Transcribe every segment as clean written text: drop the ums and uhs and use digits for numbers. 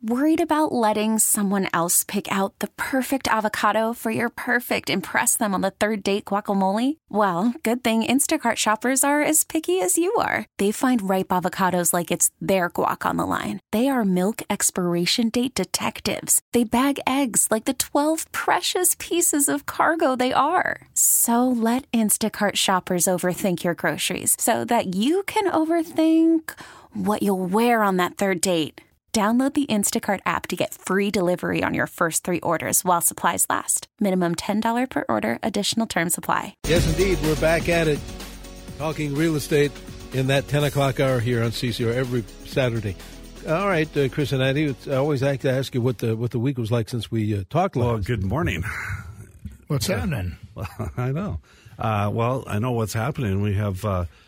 Worried about letting someone else pick out the perfect avocado for your perfect impress them on the third date guacamole? Well, good thing Instacart shoppers are as picky as you are. They find ripe avocados like it's their guac on the line. They are milk expiration date detectives. They bag eggs like the 12 precious pieces of cargo they are. So let Instacart shoppers overthink your groceries so that you can overthink what you'll wear on that third date. Download the Instacart app to get free delivery on your first 3 orders while supplies last. Minimum $10 per order. Additional terms apply. Yes, indeed. We're back at it, talking real estate in that 10 o'clock hour here on CCR every Saturday. All right, Chris and Andy, I always like to ask you what the week was like since we talked last. Well, good morning. What's happening? Well, I know. Well, I know what's happening. We have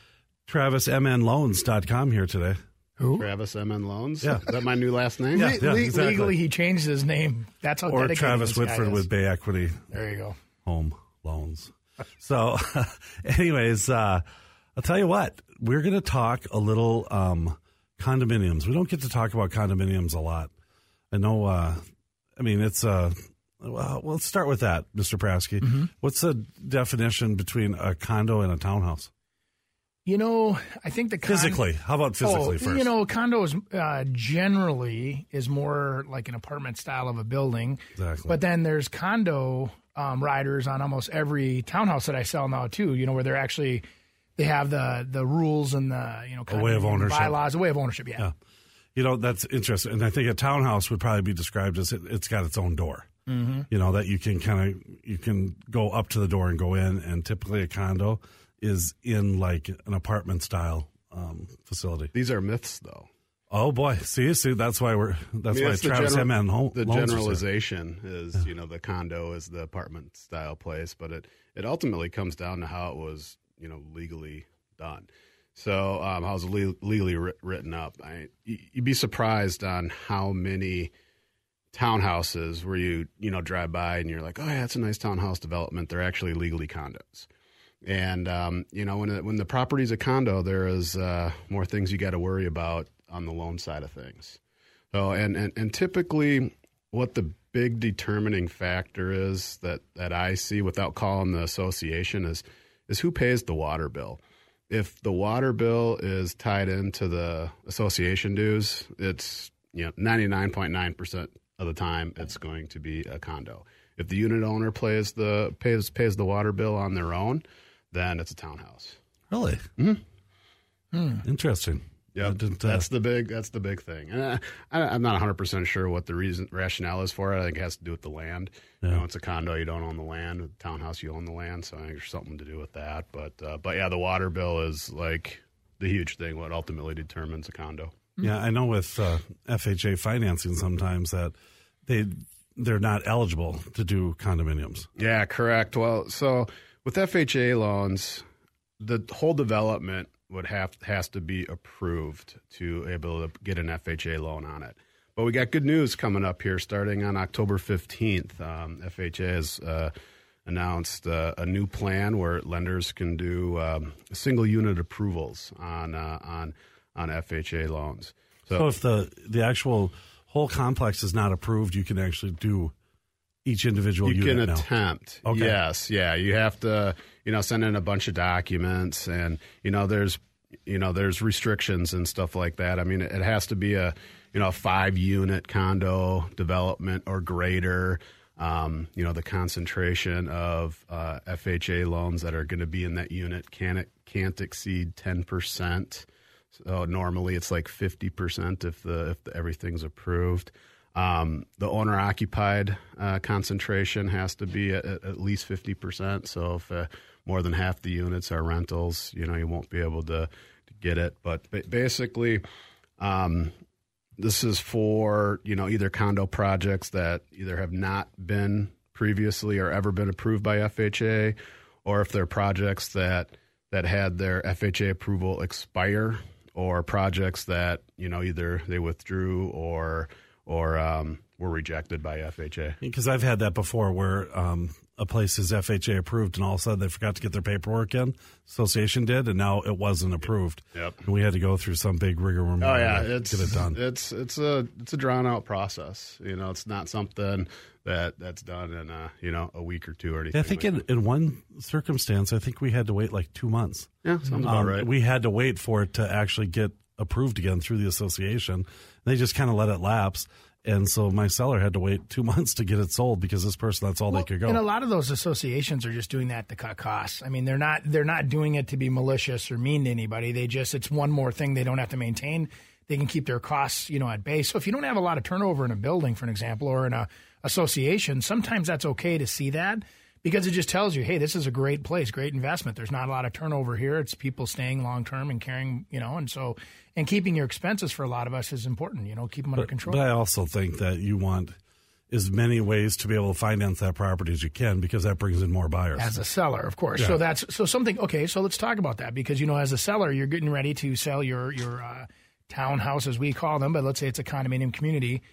TravisMNLoans.com here today. Who? Travis MN Loans? Yeah. Is that my new last name? Yeah, exactly. Legally, he changed his name. That's how Or dedicated Travis this guy Whitford is. with Bay Equity There you go. Home Loans. So, anyways, I'll tell you what. We're going to talk a little condominiums. We don't get to talk about condominiums a lot. I know, it's well, let's start with that, Mr. Prasky. Mm-hmm. What's the definition between a condo and a townhouse? You know, I think the physically. How about physically first? You know, condos generally is more like an apartment style of a building. Exactly. But then there's condo riders on almost every townhouse that I sell now too. You know, where they have the rules and the a way of ownership, bylaws, a way of ownership. Yeah. You know, that's interesting, and I think a townhouse would probably be described as it's got its own door. Mm-hmm. You know, that you can go up to the door and go in, and typically a condo is in like an apartment style facility. These are myths, though. Oh boy, see, that's why why Travis MN Home. The generalization is, the condo is the apartment style place, but it ultimately comes down to how it was, legally done. So how it was legally written up. You'd be surprised on how many townhouses where you drive by and you're like, oh yeah, it's a nice townhouse development. They're actually legally condos. And, when the property's a condo, there is more things you got to worry about on the loan side of things. So, and typically what the big determining factor is that I see without calling the association is who pays the water bill. If the water bill is tied into the association dues, it's 99.9% of the time it's going to be a condo. If the unit owner pays the water bill on their own, then it's a townhouse. Really? Mm-hmm. Interesting. Yeah, that's the big thing. And I'm not 100% sure what the rationale is for it. I think it has to do with the land. Yeah. It's a condo, you don't own the land. With a townhouse, you own the land. So I think there's something to do with that. But yeah, the water bill is like the huge thing. What ultimately determines a condo. Yeah, I know with FHA financing sometimes that they're not eligible to do condominiums. Yeah, correct. Well, so with FHA loans, the whole development has to be approved to able to get an FHA loan on it. But we got good news coming up here starting on October 15th. FHA has announced a new plan where lenders can do single unit approvals on FHA loans. So if the actual whole complex is not approved, you can actually do each individual unit now. You can now. attempt. Okay. Yes. Yeah. You have to, send in a bunch of documents and, there's restrictions and stuff like that. I mean, it has to be a 5-unit condo development or greater. The concentration of FHA loans that are going to be in that unit can't exceed 10%. So normally it's like 50% if everything's approved. The owner-occupied concentration has to be at least 50%. So if more than half the units are rentals, you won't be able to get it. But basically, this is for either condo projects that either have not been previously or ever been approved by FHA, or if they're projects that had their FHA approval expire, or projects that either they withdrew or were rejected by FHA. Because I've had that before where a place is FHA approved and all of a sudden they forgot to get their paperwork in. Association did, and now it wasn't approved. Yep. And we had to go through some big rigmarole to get it done. It's a drawn out process. It's not something that's done in a week or two or anything. I think in one circumstance, I think we had to wait like 2 months. Yeah, sounds about right. We had to wait for it to actually get approved again through the association. They just kind of let it lapse. And so my seller had to wait 2 months to get it sold because this person, that's all they could go. And a lot of those associations are just doing that to cut costs. I mean, they're not doing it to be malicious or mean to anybody. It's one more thing they don't have to maintain. They can keep their costs, at bay. So if you don't have a lot of turnover in a building, for an example, or in a association, sometimes that's okay to see that because it just tells you, hey, this is a great place, great investment. There's not a lot of turnover here. It's people staying long term and caring, and keeping your expenses for a lot of us is important, keep them under control. But I also think that you want as many ways to be able to finance that property as you can because that brings in more buyers. As a seller, of course. Yeah. So let's talk about that because, as a seller, you're getting ready to sell your townhouse, as we call them, but let's say it's a condominium community.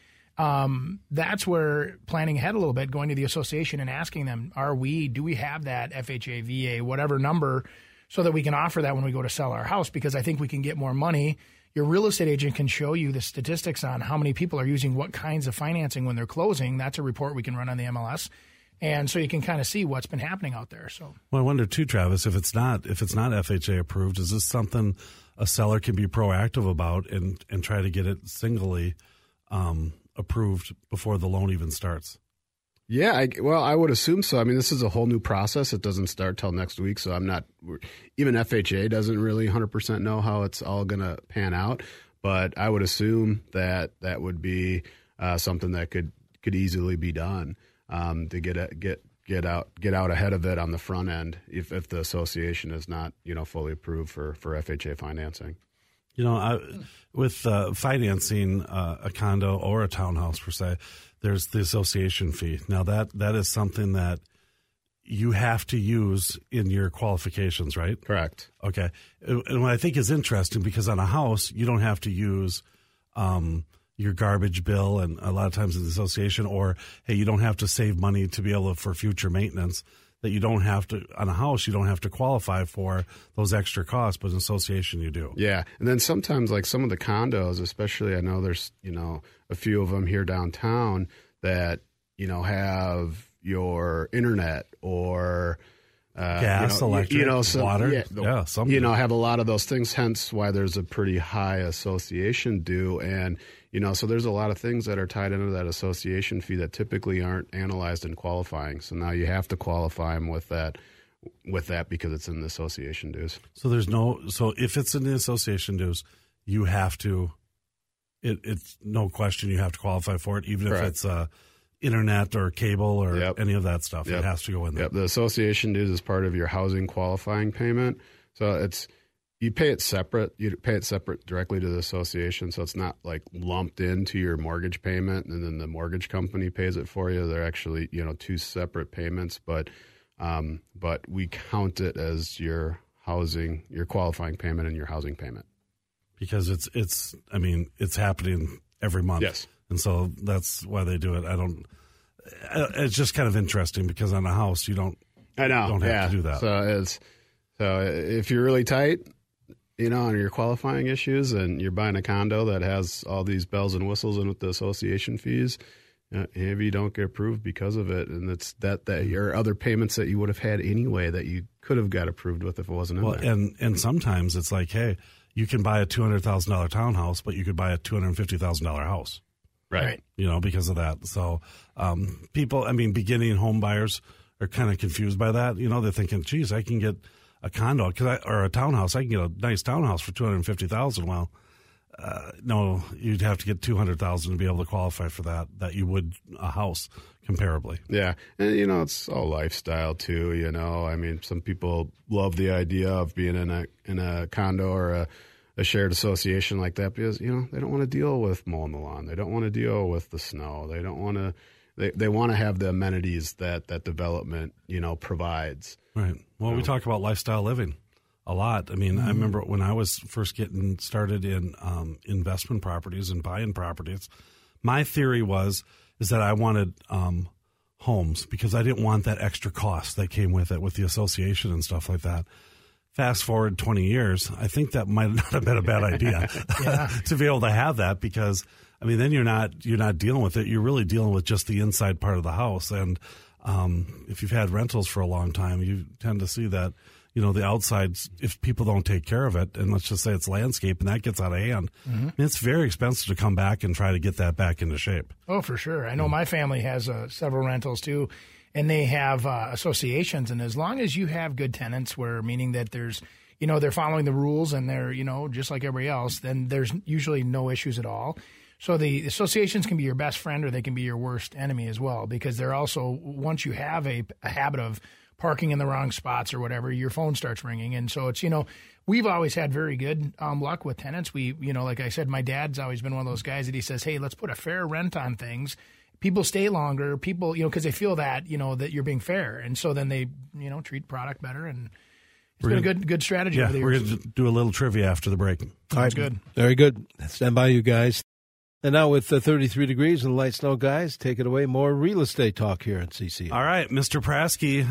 That's where planning ahead a little bit, going to the association and asking them, do we have that FHA, VA, whatever number, so that we can offer that when we go to sell our house? Because I think we can get more money. Your real estate agent can show you the statistics on how many people are using what kinds of financing when they're closing. That's a report we can run on the MLS. And so you can kind of see what's been happening out there. So, well, I wonder too, Travis, if it's not FHA approved, is this something a seller can be proactive about and try to get it singly approved before the loan even starts? Yeah, I would assume so. I mean, this is a whole new process. It doesn't start till next week, so even FHA doesn't really 100% know how it's all going to pan out. But I would assume that would be something that could easily be done to get out ahead of it on the front end if the association is not fully approved for FHA financing. With financing a condo or a townhouse per se, there's the association fee. Now that is something that you have to use in your qualifications, right? Correct. Okay. And what I think is interesting, because on a house, you don't have to use your garbage bill, and a lot of times in the association, or, hey, you don't have to save money to be able to, for future maintenance, that you don't have to, on a house, you don't have to qualify for those extra costs, but in association you do. Yeah. And then sometimes, like some of the condos, especially, I know there's, a few of them here downtown that, have your internet or gas, electric, water. Have a lot of those things, hence why there's a pretty high association due. And, so there's a lot of things that are tied into that association fee that typically aren't analyzed in qualifying. So now you have to qualify them with that because it's in the association dues. So so if it's in the association dues, you have to, it's no question you have to qualify for it, even Correct. if it's internet or cable or any of that stuff. Yep. It has to go in there. Yep. The association dues is part of your housing qualifying payment. So you pay it separate. You pay it separate directly to the association. So it's not like lumped into your mortgage payment and then the mortgage company pays it for you. They're actually, two separate payments, but we count it as your qualifying payment and your housing payment. Because it's happening every month. Yes. And so that's why they do it. It's just kind of interesting because on a house you don't have to do that. So if you're really tight, on your qualifying issues and you're buying a condo that has all these bells and whistles in with the association fees, maybe you don't get approved because of it. And it's that your other payments that you would have had anyway that you could have got approved with if it wasn't in there. And sometimes it's like, hey, you can buy a $200,000 townhouse, but you could buy a $250,000 house. Right. Because of that. So people, beginning home buyers are kind of confused by that. They're thinking, geez, I can get a condo or a townhouse. I can get a nice townhouse for $250,000. Well, no, you'd have to get $200,000 to be able to qualify for that you would a house comparably. Yeah. And, it's all lifestyle too, some people love the idea of being in a condo or a shared association like that because, they don't want to deal with mowing the lawn. They don't want to deal with the snow. They don't want to, they want to have the amenities that development, provides. Right. Well, we talk about lifestyle living a lot. I remember when I was first getting started in investment properties and buying properties, my theory was is that I wanted homes because I didn't want that extra cost that came with it, with the association and stuff like that. Fast forward 20 years, I think that might not have been a bad idea to be able to have that, because I mean, then you're not dealing with it. You're really dealing with just the inside part of the house. And if you've had rentals for a long time, you tend to see that, the outsides, if people don't take care of it, and let's just say it's landscape and that gets out of hand, it's very expensive to come back and try to get that back into shape. Oh, for sure. I know my family has several rentals too, and they have associations. And as long as you have good tenants, meaning that there's, they're following the rules and they're, just like everybody else, then there's usually no issues at all. So the associations can be your best friend or they can be your worst enemy as well, because they're also, once you have a habit of parking in the wrong spots or whatever, your phone starts ringing. And so it's, we've always had very good luck with tenants. We, like I said, my dad's always been one of those guys that he says, hey, let's put a fair rent on things. People stay longer, people, because they feel that, that you're being fair. And so then they, treat product better. And it's been a good strategy. Yeah, over the we're years. going to do a little trivia after the break. All right, good. Very good. Stand by, you guys. And now with 33 degrees and light snow, guys, take it away. More real estate talk here at CCO. All right, Mr. Praske,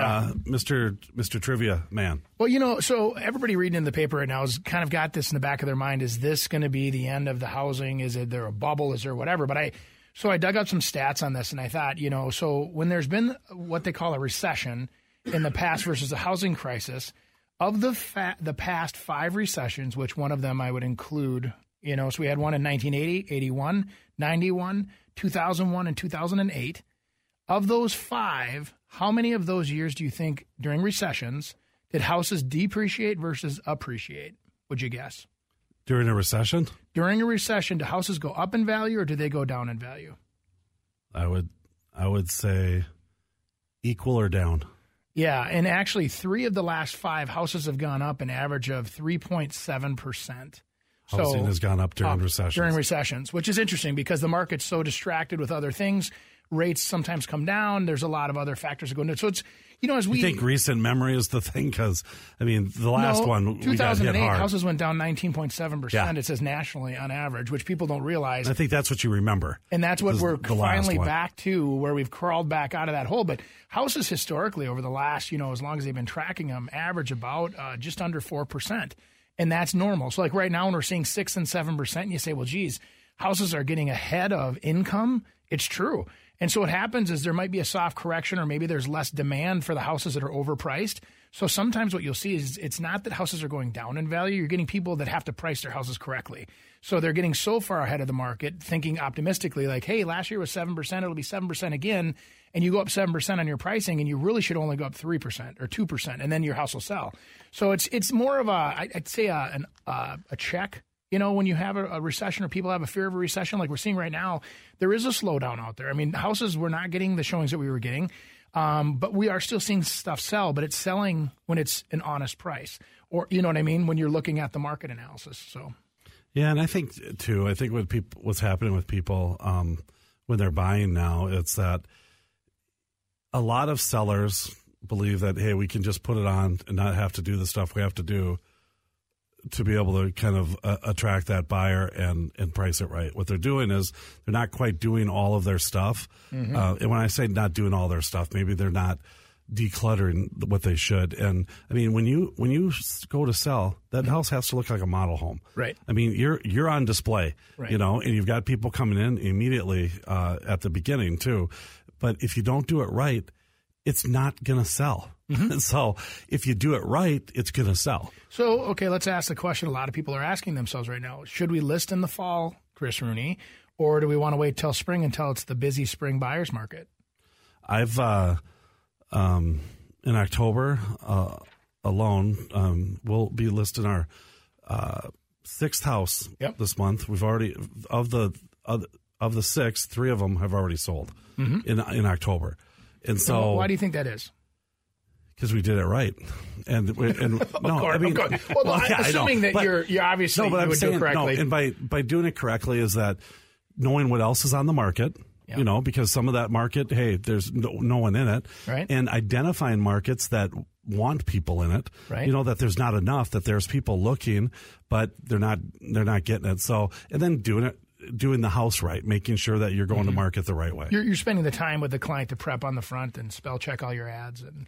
Mr. Trivia Man. Well, so everybody reading in the paper right now has kind of got this in the back of their mind. Is this going to be the end of the housing? Is there a bubble? Is there whatever? But So I dug up some stats on this, and I thought, so when there's been what they call a recession in the past versus a housing crisis, of the past 5 recessions, which one of them I would include, so we had one in 1980, 81, 91, 2001, and 2008. Of those 5, how many of those years do you think during recessions did houses depreciate versus appreciate? Would you guess? During a recession? During a recession, do houses go up in value or do they go down in value? I would say equal or down. Yeah, and actually 3 of the last 5 houses have gone up an average of 3.7%. Housing has gone up during recessions. During recessions, which is interesting because the market's so distracted with other things. Rates sometimes come down. There's a lot of other factors that go into it. So it's, as we... You think recent memory is the thing? Because, the last one, 2008, we got hit hard. Houses went down 19.7%. Yeah. It says nationally on average, which people don't realize. I think that's what you remember. And that's what we're finally back to, where we've crawled back out of that hole. But houses historically over the last, as long as they've been tracking them, average about just under 4%. And that's normal. So like right now when we're seeing 6 and 7%, and you say, well, geez, houses are getting ahead of income. It's true. And so what happens is there might be a soft correction, or maybe there's less demand for the houses that are overpriced. So sometimes what you'll see is it's not that houses are going down in value. You're getting people that have to price their houses correctly. So they're getting so far ahead of the market, thinking optimistically like, hey, last year was 7%, it'll be 7% again. And you go up 7% on your pricing, and you really should only go up 3% or 2%, and then your house will sell. So it's more of I'd say a check. When you have a recession or people have a fear of a recession like we're seeing right now, there is a slowdown out there. I mean, houses, we're not getting the showings that we were getting, but we are still seeing stuff sell, but it's selling when it's an honest price, or you know what I mean, when you're looking at the market analysis. So, yeah, and I think what's happening with people when they're buying now, it's that a lot of sellers believe that, hey, we can just put it on and not have to do the stuff we have to do to be able to kind of attract that buyer and price it right. What they're doing is they're not quite doing all of their stuff. Mm-hmm. And when I say not doing all their stuff, maybe they're not decluttering what they should. And I mean, when you go to sell, that house has to look like a model home. Right. I mean, you're on display, right. And you've got people coming in immediately at the beginning too. But if you don't do it right, it's not going to sell. Mm-hmm. So if you do it right, it's going to sell. So, okay, let's ask the question a lot of people are asking themselves right now. Should we list in the fall, Chris Rooney, or do we want to wait till spring until it's the busy spring buyer's market? I've, in October alone, we'll be listing our 6th house this month. We've already, of the 6, 3 of them have already sold in October. And so, why do you think that is? Because we did it right, and no, course, I mean, assuming that you're obviously you would do it correctly. No, and by doing it correctly is that knowing what else is on the market, because some of that market, hey, there's no one in it, right? And identifying markets that want people in it, right? That there's not enough, that there's people looking, but they're not getting it. So, and then doing it doing the house right, making sure that you're going to market the right way. You're spending the time with the client to prep on the front and spell check all your ads. And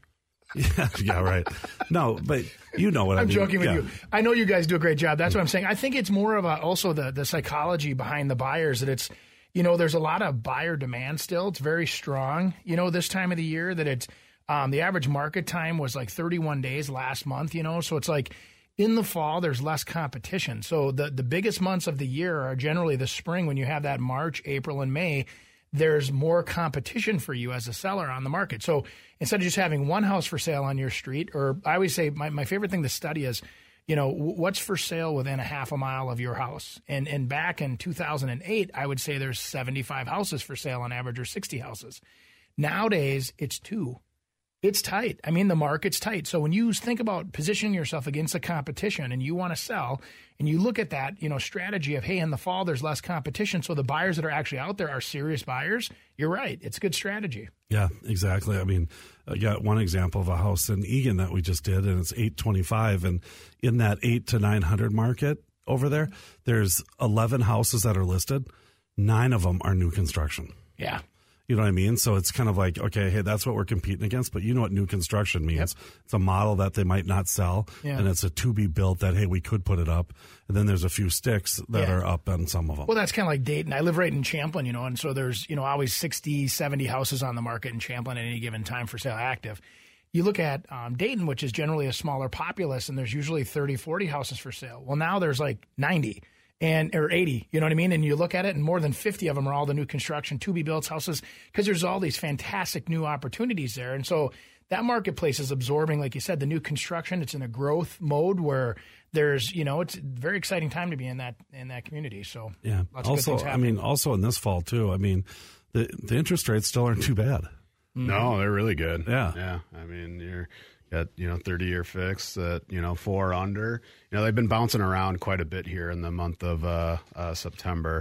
yeah, right. No, but you know what I mean. I'm joking with you. I know you guys do a great job. That's what I'm saying. I think it's more of also the psychology behind the buyers, that it's, there's a lot of buyer demand still. It's very strong, this time of the year, that it's the average market time was like 31 days last month, so it's like in the fall, there's less competition. So the biggest months of the year are generally the spring, when you have that March, April, and May. There's more competition for you as a seller on the market. So instead of just having one house for sale on your street, or I always say my favorite thing to study is, what's for sale within a half a mile of your house. And back in 2008, I would say there's 75 houses for sale on average, or 60 houses. Nowadays, it's 2. It's tight. I mean, the market's tight. So when you think about positioning yourself against the competition and you want to sell, and you look at that, strategy of, hey, in the fall, there's less competition, so the buyers that are actually out there are serious buyers, you're right. It's a good strategy. Yeah, exactly. I mean, I got one example of a house in Eagan that we just did, and it's $825. And in that 800 to 900 market over there, there's 11 houses that are listed. 9 of them are new construction. Yeah. You know what I mean? So it's kind of like, okay, hey, that's what we're competing against. But you know what new construction means. Yep. It's a model that they might not sell. Yeah. And it's a to-be-built that, hey, we could put it up. And then there's a few sticks that are up on some of them. Well, that's kind of like Dayton. I live right in Champlin, and so there's, always 60, 70 houses on the market in Champlin at any given time for sale active. You look at Dayton, which is generally a smaller populace, and there's usually 30, 40 houses for sale. Well, now there's like 90. Or 80, you know what I mean? And you look at it, and more than 50 of them are all the new construction, to-be-built houses, because there's all these fantastic new opportunities there. And so that marketplace is absorbing, like you said, the new construction. It's in a growth mode where there's, it's a very exciting time to be in that community. So yeah. Lots of good things happening. Also in this fall too. I mean, the interest rates still aren't too bad. No, they're really good. Yeah. Yeah. I mean, you're got 30-year fix at 4 under. They've been bouncing around quite a bit here in the month of September.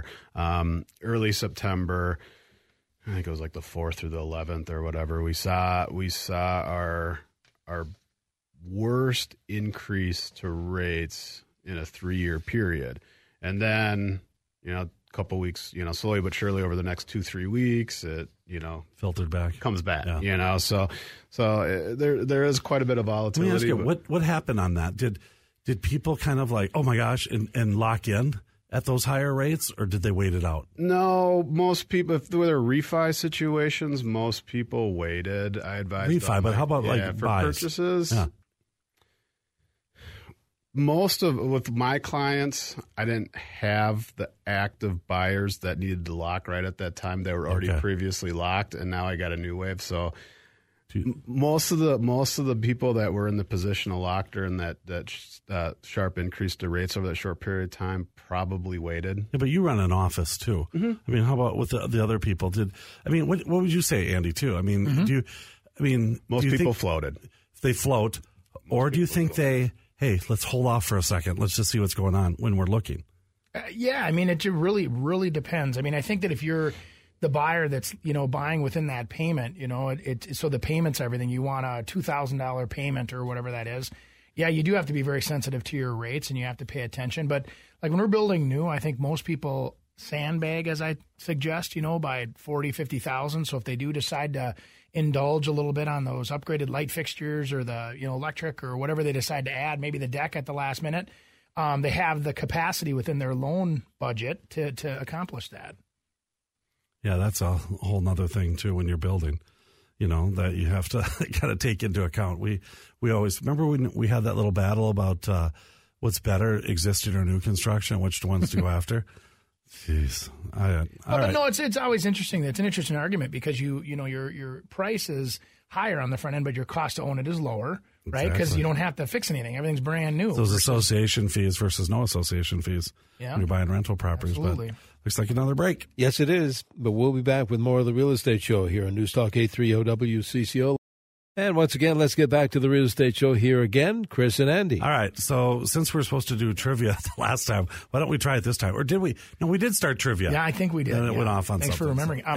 Early September, I think it was like the 4th through the 11th or whatever. We saw our worst increase to rates in a 3-year period, and then a couple weeks, slowly but surely over the next 2-3 weeks, it filtered back, comes back. Yeah. So there is quite a bit of volatility. Let me ask you, what happened on that? Did people kind of like, oh my gosh, and lock in at those higher rates, or did they wait it out? No, most people, if there were refi situations, most people waited. I advise refi, but how about for buys? Purchases? Yeah. With my clients, I didn't have the active buyers that needed to lock right at that time. They were already previously locked, and now I got a new wave. So most of the people that were in the position of locked during that sharp increase to rates over that short period of time probably waited. Yeah, but you run an office too. Mm-hmm. I mean, how about with the other people? What would you say, Andy? Too. I mean, most people floated. They float, or do you think hey, let's hold off for a second. Let's just see what's going on when we're looking. Yeah, I mean, it really, really depends. I mean, I think that if you're the buyer that's, buying within that payment, so the payment's everything. You want a $2,000 payment or whatever that is. Yeah, you do have to be very sensitive to your rates, and you have to pay attention. But like when we're building new, I think most people sandbag, as I suggest, by 40, 50,000. So if they do decide to indulge a little bit on those upgraded light fixtures or the electric or whatever they decide to add, maybe the deck at the last minute, they have the capacity within their loan budget to accomplish that. Yeah, that's a whole nother thing too when you're building, that you have to kind of take into account. We always remember when we had that little battle about what's better, existing or new construction, which ones to go after. Jeez. Right. No, it's always interesting. It's an interesting argument because your price is higher on the front end, but your cost to own it is lower, right? Because you don't have to fix anything. Everything's brand new. Those association fees versus no association fees when you're buying rental properties. Absolutely. But looks like another break. Yes, it is. But we'll be back with more of the Real Estate Show here on News Talk 830 WCCO. And once again, let's get back to the Real Estate Show here again, Chris and Andy. All right. So since we're supposed to do trivia the last time, why don't we try it this time? Or did we? No, we did start trivia. Yeah, I think we did. And it went off on Thanks something. for remembering.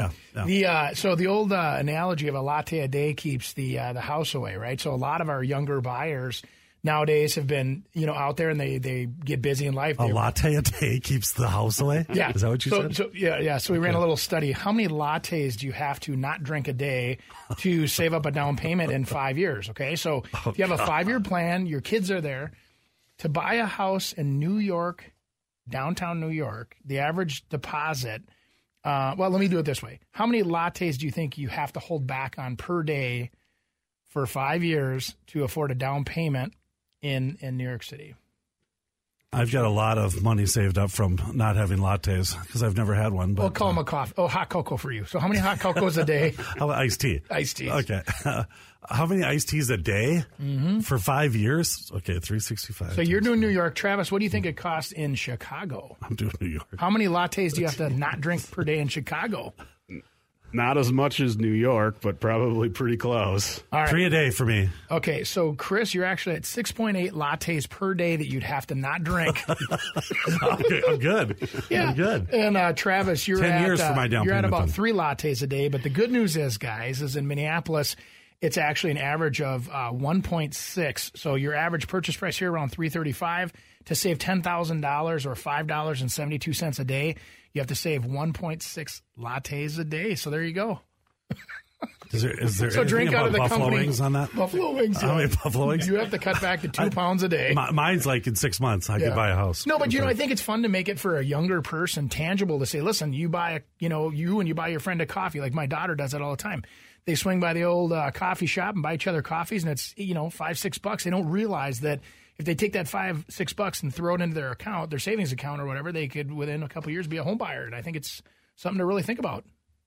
So the old analogy of a latte a day keeps the house away, right? So a lot of our younger buyers nowadays have been, out there and they get busy in life. A latte a day keeps the house away? Yeah. Is that what you said? So we ran a little study. How many lattes do you have to not drink a day to save up a down payment in 5 years? Okay. So if you have a 5-year plan, your kids are there. To buy a house in New York, downtown New York, the average deposit, let me do it this way. How many lattes do you think you have to hold back on per day for 5 years to afford a down payment in New York City? I've got a lot of money saved up from not having lattes because I've never had one. But, we'll call them a coffee. Oh, hot cocoa for you. So how many hot cocos a day? How about iced tea? Iced teas. Okay. How many iced teas a day for 5 years? Okay, 365. So you're doing New York. Travis, what do you think it costs in Chicago? I'm doing New York. How many lattes do you have to not drink per day in Chicago? Not as much as New York, but probably pretty close. All right. 3 a day for me. Okay, so Chris, you're actually at 6.8 lattes per day that you'd have to not drink. I'm good. Yeah. I'm good. And Travis, you're 10 at years for my down you're at payment about then. 3 lattes a day. But the good news is, guys, is in Minneapolis, it's actually an average of 1.6. So your average purchase price here around $335. To save $10,000 or $5.72 a day, you have to save 1.6 lattes a day. So there you go. Is there So anything drink out about of the buffalo company. wings on that? Buffalo wings. How yeah. many buffalo wings? You have to cut back to 2 pounds a day. Mine's like in 6 months, I Yeah. could buy a house. No, but I think it's fun to make it for a younger person tangible to say, listen, you buy you buy your friend a coffee. Like my daughter does it all the time. They swing by the old coffee shop and buy each other coffees, and it's $5-6. They don't realize that if they take that $5-6 and throw it into their account, their savings account or whatever, they could within a couple of years be a home buyer. And I think it's something to really think about.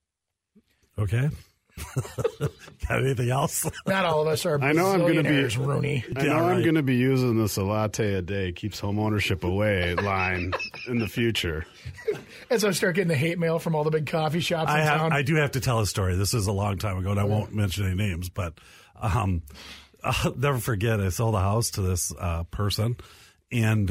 Okay. Got anything else? Not all of us are. I know I'm going to be Rooney. I know I'm going to be using this a latte a day keeps home ownership away line in the future. As I start getting the hate mail from all the big coffee shops in town. I do have to tell a story. This is a long time ago, and I won't mention any names, but I'll never forget. I sold a house to this person, and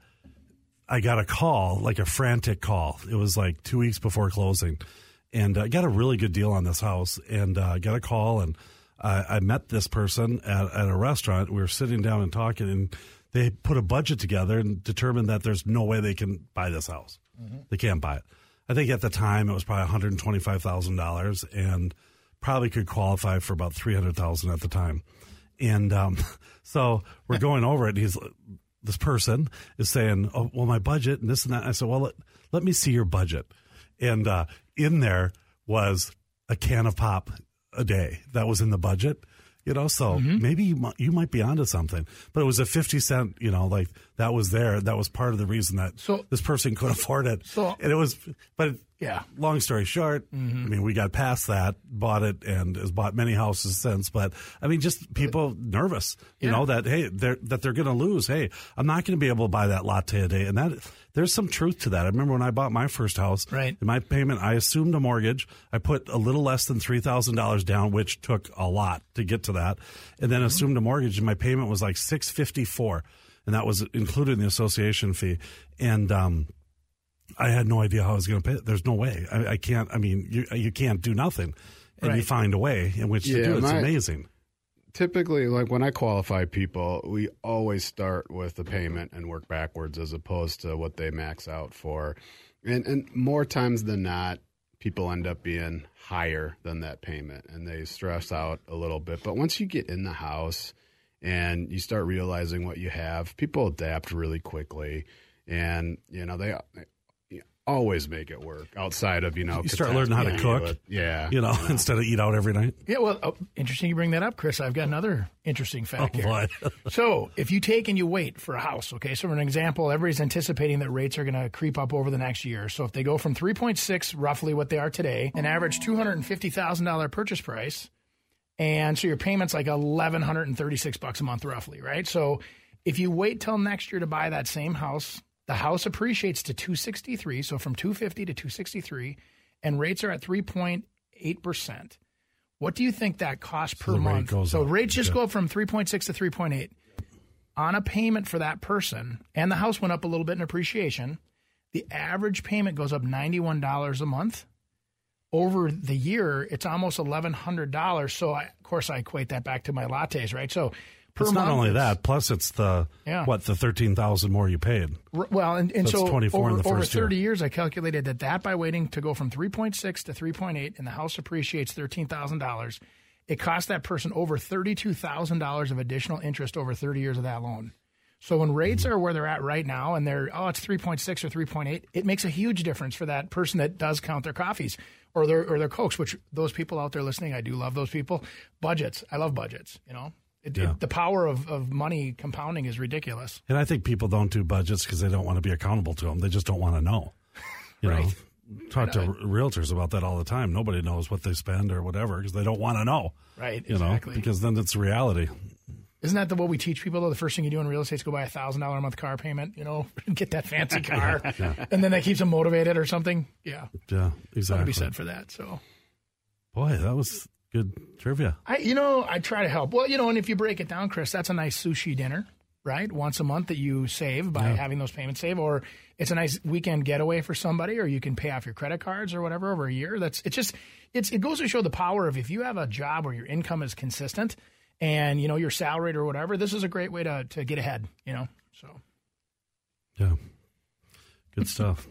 I got a call, like a frantic call. It was like 2 weeks before closing, and I got a really good deal on this house, and got a call, and I met this person at a restaurant. We were sitting down and talking, and they put a budget together and determined that there's no way they can buy this house. Mm-hmm. They can't buy it. I think at the time it was probably $125,000 and probably could qualify for about $300,000 at the time. And so we're going over it. And this person is saying, "Oh, well, my budget and this and that." And I said, "Well, let me see your budget." And in there was a can of pop a day that was in the budget. So maybe you might be onto something. But it was a 50-cent, like that was there. That was part of the reason that this person could afford it. And it was, but yeah. Long story short, I mean, we got past that, bought it, and has bought many houses since. But I mean, just people nervous, that hey, they're going to lose. Hey, I'm not going to be able to buy that latte a day, and that there's some truth to that. I remember when I bought my first house, right? In my payment, I assumed a mortgage. I put a little less than $3,000 down, which took a lot to get to that, and then assumed a mortgage, and my payment was like $654, and that was included in the association fee, and I had no idea how I was going to pay it. There's no way. I can't. I mean, you can't do nothing, and you find a way in which to do it. It's amazing. Typically, like when I qualify people, we always start with the payment and work backwards as opposed to what they max out for. And more times than not, people end up being higher than that payment, and they stress out a little bit. But once you get in the house and you start realizing what you have, people adapt really quickly, and they always make it work outside of, you start learning how to cook. Instead of eat out every night. Yeah, well, interesting you bring that up, Chris. I've got another interesting fact here. Boy. So if you take and you wait for a house, okay, so for an example, everybody's anticipating that rates are going to creep up over the next year. So if they go from 3.6, roughly what they are today, an average $250,000 purchase price, and so your payment's like $1,136 a month roughly, right? So if you wait till next year to buy that same house, the house appreciates to 263, so from 250 to 263, and rates are at 3.8%. What do you think that costs per month? So rates just go up from 3.6 to 3.8. On a payment for that person, and the house went up a little bit in appreciation, the average payment goes up $91 a month. Over the year, it's almost $1,100. So, of course, I equate that back to my lattes, right? So It's not only that, plus it's the $13,000 more you paid. Well, and so 24 in the over first year. 30 years, I calculated that by waiting to go from 3.6 to 3.8, and the house appreciates $13,000, it cost that person over $32,000 of additional interest over 30 years of that loan. So when rates are where they're at right now, and it's 3.6 or 3.8, it makes a huge difference for that person that does count their coffees or their Cokes. Which those people out there listening, I do love those people. Budgets, I love budgets. The power of money compounding is ridiculous. And I think people don't do budgets because they don't want to be accountable to them. They just don't want to know. You know, talk to realtors about that all the time. Nobody knows what they spend or whatever because they don't want to know. Right, exactly. Because then it's reality. Isn't that what we teach people, though? The first thing you do in real estate is go buy a $1,000 a month car payment, get that fancy car, and then that keeps them motivated or something. Yeah. Yeah, exactly. Something to be said for that. So, boy, that was good trivia. I try to help. Well, and if you break it down, Chris, that's a nice sushi dinner, right? Once a month that you save by having those payments save, or it's a nice weekend getaway for somebody, or you can pay off your credit cards or whatever over a year. It goes to show the power of if you have a job where your income is consistent and, you're salaried or whatever, this is a great way to get ahead, so. Yeah. Good stuff.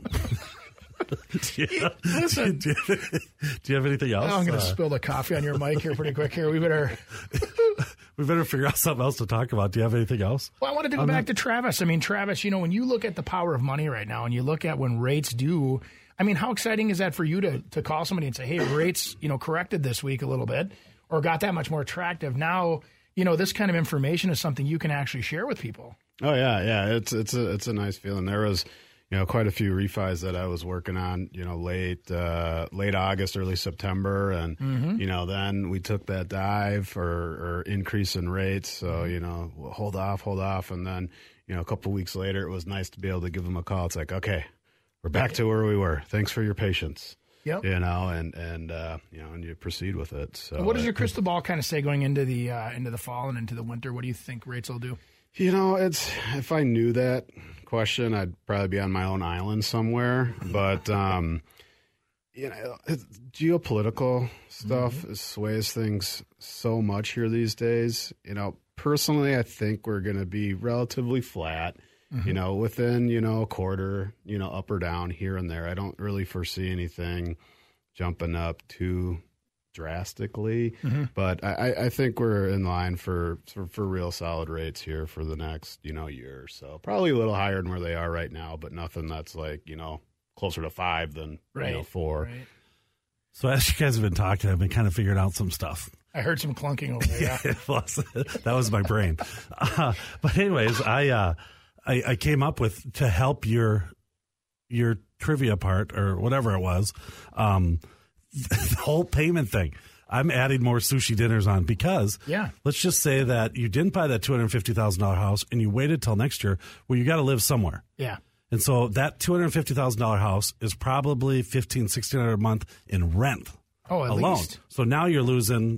Listen. Do you have anything else? I'm going to spill the coffee on your mic here pretty quick here. We better figure out something else to talk about. Do you have anything else? Well, I wanted to go back to Travis. I mean, Travis, when you look at the power of money right now and you look at when rates do, how exciting is that for you to call somebody and say, hey, rates, corrected this week a little bit or got that much more attractive. Now, this kind of information is something you can actually share with people. Oh, yeah. It's a nice feeling. There was, quite a few refis that I was working on, late August, early September. And, then we took that dive or increase in rates. So, hold off. And then, a couple of weeks later, it was nice to be able to give them a call. It's like, okay, we're back to where we were. Thanks for your patience. Yep. And you proceed with it. So what does your crystal ball kind of say going into the fall and into the winter? What do you think rates will do? It's if I knew that question, I'd probably be on my own island somewhere. But geopolitical stuff sways things so much here these days. Personally, I think we're going to be relatively flat. Within a quarter, up or down here and there. I don't really foresee anything jumping up too drastically, but I think we're in line for real solid rates here for the next year or so. Probably a little higher than where they are right now, but nothing that's like closer to 5 than 4. Right. So as you guys have been talking, I've been kind of figuring out some stuff. I heard some clunking over there. Yeah, that was my brain. But anyways, I came up with to help your trivia part or whatever it was, the whole payment thing. I'm adding more sushi dinners on because let's just say that you didn't buy that $250,000 house and you waited till next year. Well, you got to live somewhere. Yeah. And so that $250,000 house is probably $1,600 a month in rent alone. Least. So now you're losing,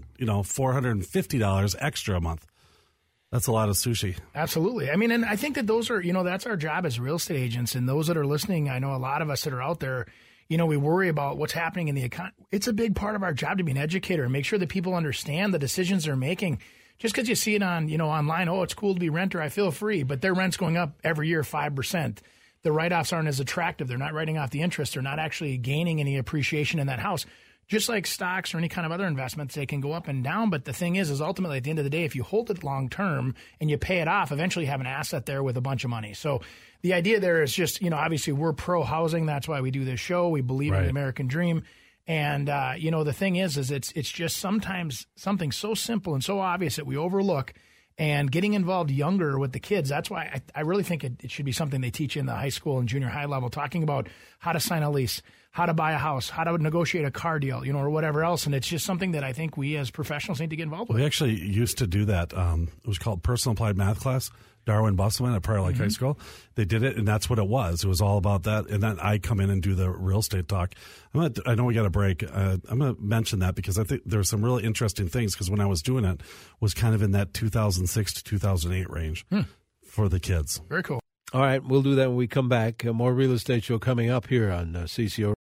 $450 extra a month. That's a lot of sushi. Absolutely. And I think that those are, that's our job as real estate agents. And those that are listening, I know a lot of us that are out there, we worry about what's happening in the economy. It's a big part of our job to be an educator and make sure that people understand the decisions they're making. Just because you see it on, online, it's cool to be renter, I feel free, but their rent's going up every year 5%. The write-offs aren't as attractive. They're not writing off the interest. They're not actually gaining any appreciation in that house. Just like stocks or any kind of other investments, they can go up and down. But the thing is ultimately at the end of the day, if you hold it long term and you pay it off, eventually you have an asset there with a bunch of money. So the idea there is just, obviously we're pro housing. That's why we do this show. We believe in the American dream. And, the thing is it's just sometimes something so simple and so obvious that we overlook. And getting involved younger with the kids, that's why I really think it should be something they teach in the high school and junior high level, talking about how to sign a lease, how to buy a house, how to negotiate a car deal, or whatever else. And it's just something that I think we as professionals need to get involved with. We actually used to do that. It was called Personal Applied Math Class. Darwin Busselman at Prior Lake High School. They did it, and that's what it was. It was all about that. And then I come in and do the real estate talk. I know we got a break. I'm going to mention that because I think there's some really interesting things because when I was doing it was kind of in that 2006 to 2008 range for the kids. Very cool. All right, we'll do that when we come back. More Real Estate Show coming up here on CCO.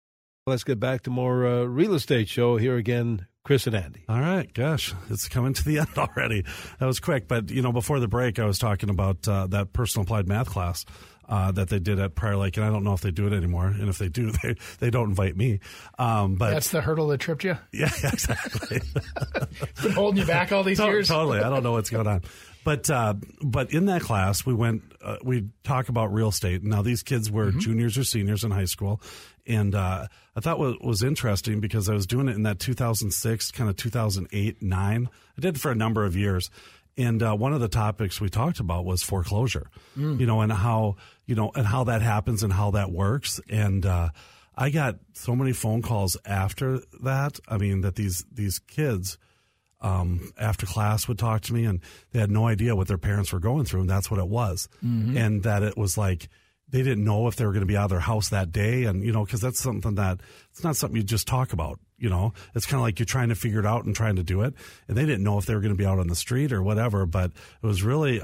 Let's get back to more real estate show. Here again, Chris and Andy. All right, gosh, it's coming to the end already. That was quick, but before the break, I was talking about that personal applied math class that they did at Prior Lake, and I don't know if they do it anymore. And if they do, they don't invite me. But that's the hurdle that tripped you. Yeah, exactly. It's been holding you back all these years. Totally, I don't know what's going on. But in that class, we talk about real estate. Now, these kids were juniors or seniors in high school. And I thought what was interesting, because I was doing it in that 2006, kind of 2008, 9. I did it for a number of years. And one of the topics we talked about was foreclosure, and how, and how that happens and how that works. And I got so many phone calls after that. I mean, that these kids after class would talk to me, and they had no idea what their parents were going through, and that's what it was. And that it was like they didn't know if they were going to be out of their house that day, and because that's something that it's not something you just talk about. It's kind of like you're trying to figure it out and trying to do it, and they didn't know if they were going to be out on the street or whatever. But it was really,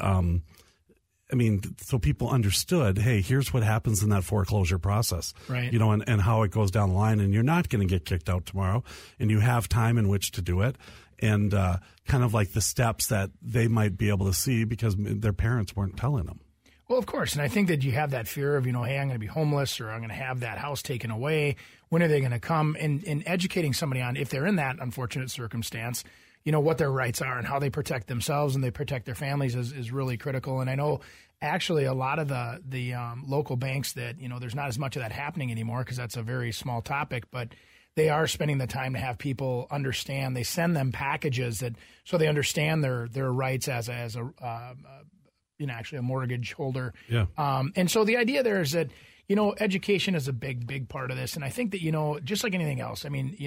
so people understood, hey, here's what happens in that foreclosure process, right? And how it goes down the line, and you're not going to get kicked out tomorrow, and you have time in which to do it. And kind of like the steps that they might be able to see because their parents weren't telling them. Well, of course. And I think that you have that fear of, hey, I'm going to be homeless, or I'm going to have that house taken away. When are they going to come? And educating somebody on, if they're in that unfortunate circumstance, what their rights are and how they protect themselves and they protect their families is really critical. And I know actually a lot of the local banks that, there's not as much of that happening anymore because that's a very small topic, but they are spending the time to have people understand. They send them packages so they understand their rights as actually a mortgage holder. Yeah. And so the idea there is that, education is a big, big part of this. And I think that, just like anything else,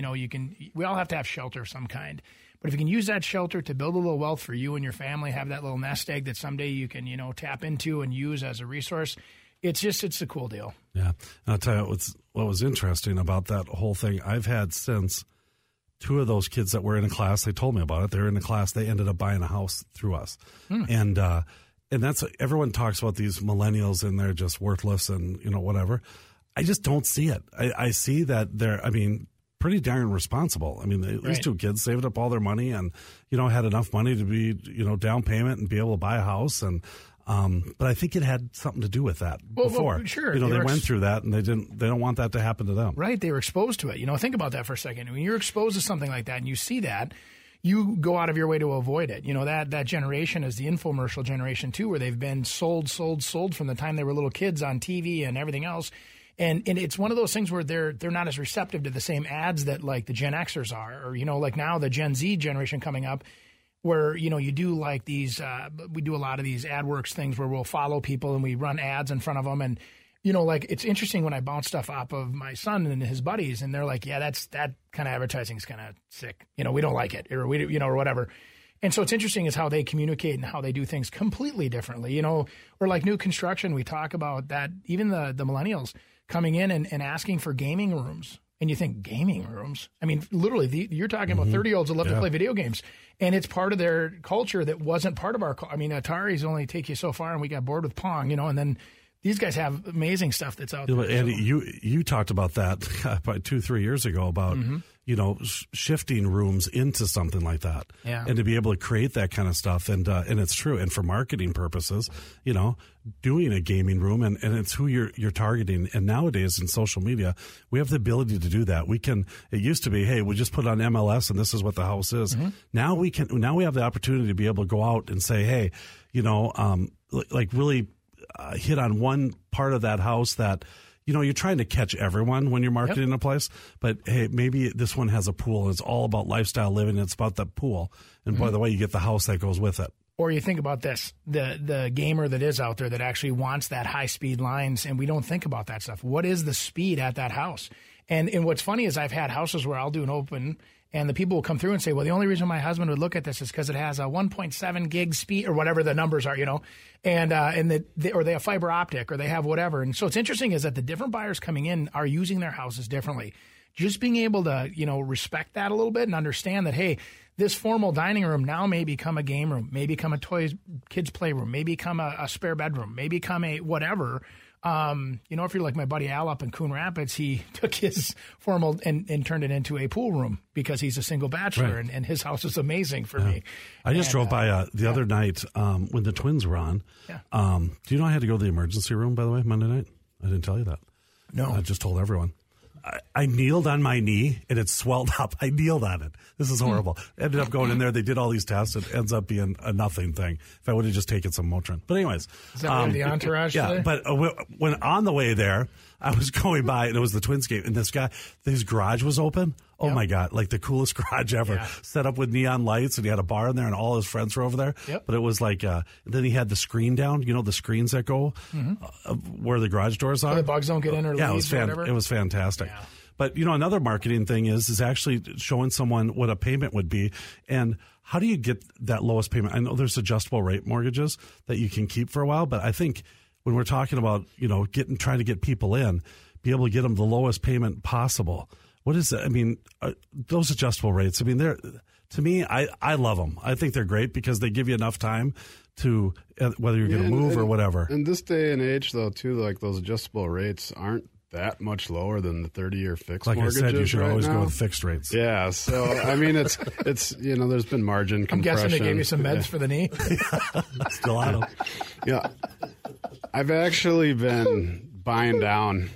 we all have to have shelter of some kind. But if you can use that shelter to build a little wealth for you and your family, have that little nest egg that someday you can, tap into and use as a resource, it's a cool deal. Yeah. And I'll tell you what was interesting about that whole thing. I've had since two of those kids that were in a class, they told me about it. They're in a class. They ended up buying a house through us. And that's, everyone talks about these millennials and they're just worthless and, whatever. I just don't see it. I see that they're, pretty darn responsible. These two kids saved up all their money and, had enough money to be, down payment and be able to buy a house. And, but I think it had something to do with that before. Well, sure. They went through that and they don't want that to happen to them. Right. They were exposed to it. Think about that for a second. When you're exposed to something like that and you see that, you go out of your way to avoid it. That generation is the infomercial generation too, where they've been sold from the time they were little kids on TV and everything else. And it's one of those things where they're not as receptive to the same ads that like the Gen Xers are, or, like now the Gen Z generation coming up, where, you do like these, we do a lot of these AdWorks things where we'll follow people and we run ads in front of them. And, it's interesting when I bounce stuff off of my son and his buddies and they're like, yeah, that kind of advertising is kind of sick. We don't like it or or whatever. And so it's interesting is how they communicate and how they do things completely differently, or like new construction. We talk about that, even the millennials coming in and asking for gaming rooms. And you think gaming rooms? Literally, you're talking about 30-year-olds that love to play video games. And it's part of their culture that wasn't part of our Atari's only take you so far, and we got bored with Pong, and then these guys have amazing stuff that's out there. Andy, you talked about that about 2-3 years ago about, shifting rooms into something like that. Yeah. And to be able to create that kind of stuff. And it's true. And for marketing purposes, doing a gaming room and it's who you're targeting. And nowadays in social media, we have the ability to do that. It used to be, hey, we just put it on MLS and this is what the house is. Now we have the opportunity to be able to go out and say, hey, really hit on one part of that house that, you're trying to catch everyone when you're marketing a place, but hey, maybe this one has a pool and it's all about lifestyle living. It's about the pool. And by the way, you get the house that goes with it. Or you think about this, the gamer that is out there that actually wants that high speed lines, and we don't think about that stuff. What is the speed at that house? And what's funny is I've had houses where I'll do an open and the people will come through and say, well, the only reason my husband would look at this is because it has a 1.7 gig speed or whatever the numbers are, and or they have fiber optic or they have whatever. And so what's interesting is that the different buyers coming in are using their houses differently. Just being able to, respect that a little bit and understand that, hey, this formal dining room now may become a game room, may become a kids playroom, may become a spare bedroom, may become a whatever. If you're like my buddy Al up in Coon Rapids, he took his formal and turned it into a pool room because he's a single bachelor, Right. and his house is amazing for me. I just drove by the other night when the Twins were on. Yeah. Do you know I had to go to the emergency room, by the way, Monday night? I didn't tell you that. No. I just told everyone. I kneeled on my knee, and it swelled up. I kneeled on it. This is horrible. Ended up going in there. They did all these tests. It ends up being a nothing thing if I would have just taken some Motrin. But anyways. Is that the entourage today? But when on the way there, I was going by, and it was the Twins game, and this guy, his garage was open. Oh, Yep. my God, like the coolest garage ever. Yeah. Set up with neon lights, and he had a bar in there, and all his friends were over there. Yep. But it was like, then he had the screen down, the screens that go where the garage doors are. So the bugs don't get in or Yeah, leaves or whatever? it was fantastic. Yeah. But, another marketing thing is actually showing someone what a payment would be. And how do you get that lowest payment? I know there's adjustable rate mortgages that you can keep for a while, but I think when we're talking about, trying to get people in, be able to get them the lowest payment possible. What is it? I mean, those adjustable rates, to me, I love them. I think they're great because they give you enough time to, whether you're going to move or whatever. In this day and age, though, too, like those adjustable rates aren't that much lower than the 30-year fixed Like I mortgages said, you should right always now. go with fixed rates. Yeah, so it's there's been margin I'm compression. guessing they gave you some meds for the knee. Still on them. Yeah, I've actually been buying down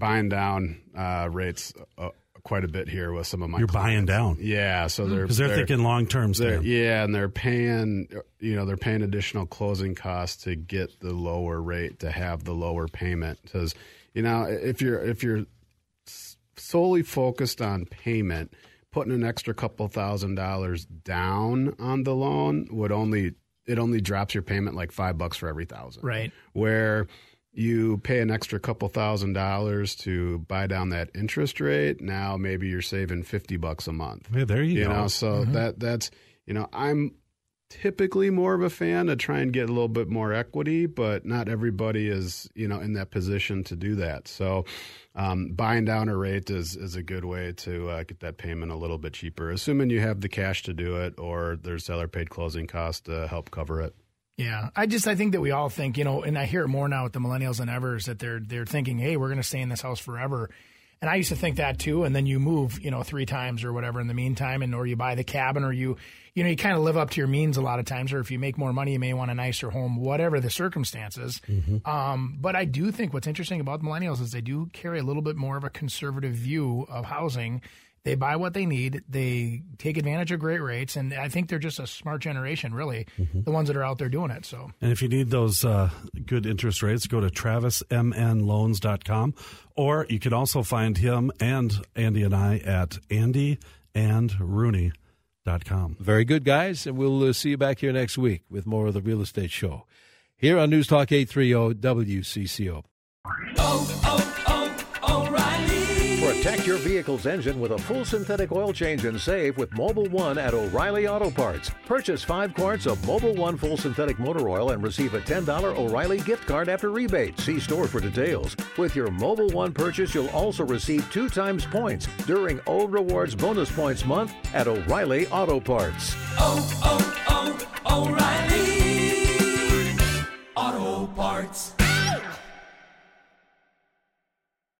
rates quite a bit here with some of my. You're buying down. Yeah, so Because they're thinking long term. Yeah, and they're paying additional closing costs to get the lower rate to have the lower payment. Because if you're solely focused on payment, putting an extra couple $1,000s down on the loan only drops your payment like $5 for every $1,000. Right. Where you pay an extra couple $1,000s to buy down that interest rate. Now maybe you're saving $50 a month. Yeah, there you go. So that's I'm typically more of a fan to try and get a little bit more equity, but not everybody is in that position to do that. So buying down a rate is a good way to get that payment a little bit cheaper, assuming you have the cash to do it or there's seller paid closing costs to help cover it. Yeah, I think that we all think, and I hear it more now with the millennials than ever, is that they're thinking, hey, we're going to stay in this house forever. And I used to think that too. And then you move, 3 times or whatever in the meantime, or you buy the cabin, or you kind of live up to your means a lot of times. Or if you make more money, you may want a nicer home, whatever the circumstances. But I do think what's interesting about millennials is they do carry a little bit more of a conservative view of housing. They buy what they need. They take advantage of great rates. And I think they're just a smart generation, really, the ones that are out there doing it. So, And if you need those good interest rates, go to TravisMNLoans.com. Or you can also find him and Andy and I at AndyandRooney.com. Very good, guys, and we'll see you back here next week with more of the Real Estate Show here on News Talk 830 WCCO. Protect your vehicle's engine with a full synthetic oil change and save with Mobil 1 at O'Reilly Auto Parts. Purchase 5 quarts of Mobil 1 full synthetic motor oil and receive a $10 O'Reilly gift card after rebate. See store for details. With your Mobil 1 purchase, you'll also receive 2 times points during O Rewards Bonus Points Month at O'Reilly Auto Parts. O'Reilly Auto Parts.